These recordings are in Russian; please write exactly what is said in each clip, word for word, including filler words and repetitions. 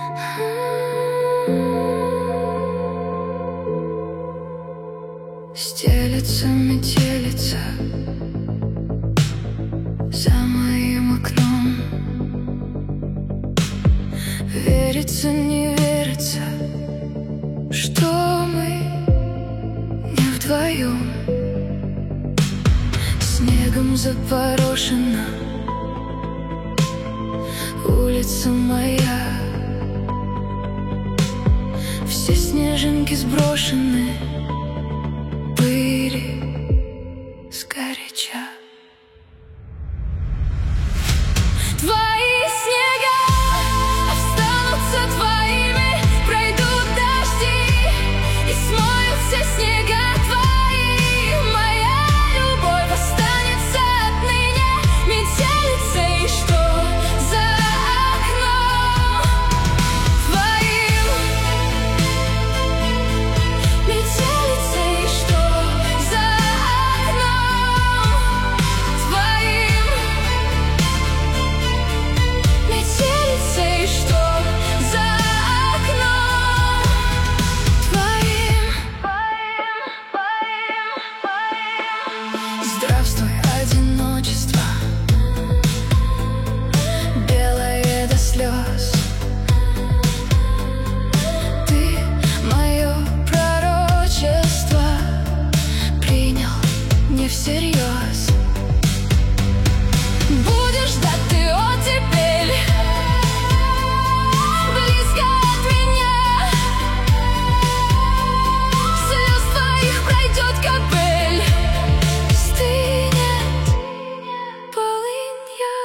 Стелется метелица за моим окном. Верится, не верится, что мы не вдвоем. Снегом запорошена улица моя. Все снежинки сброшены, пыли сгоряча. Твои снега останутся твоими, пройдут дожди и смоют все снега твои. Моя любовь останется отныне метелицей, что за окном твоим. Метелицей, что за окном твоим. Метелицей, что за окном твоим. Здравствуй, одиночество, белое до слез. Ты мое пророчество принял не всерьез. Будешь ждать ты оттепель близко от меня. Слез твоих пройдет капель, стынет полынья.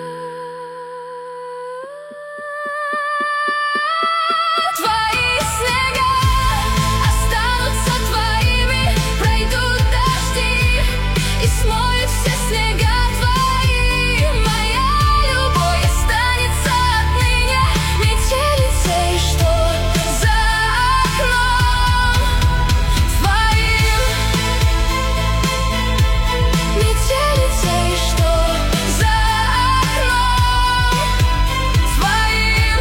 Твои снега останутся твоими, пройдут дожди и смоют все снега твои. Моя любовь останется отныне метелицей, что за окном твоим. Метелицей, что за окном твоим.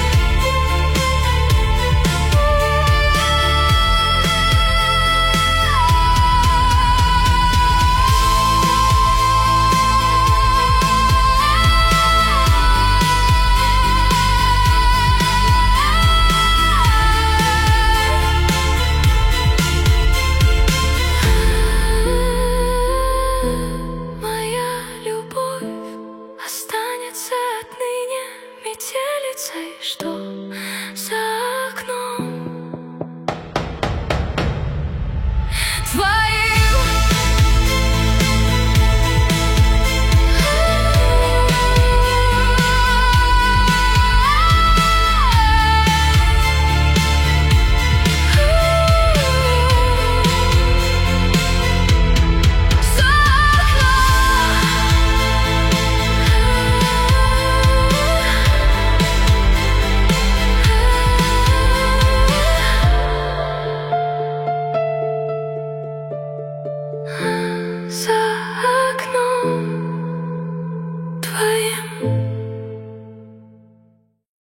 Моя любовь останется отныне метелицей, что за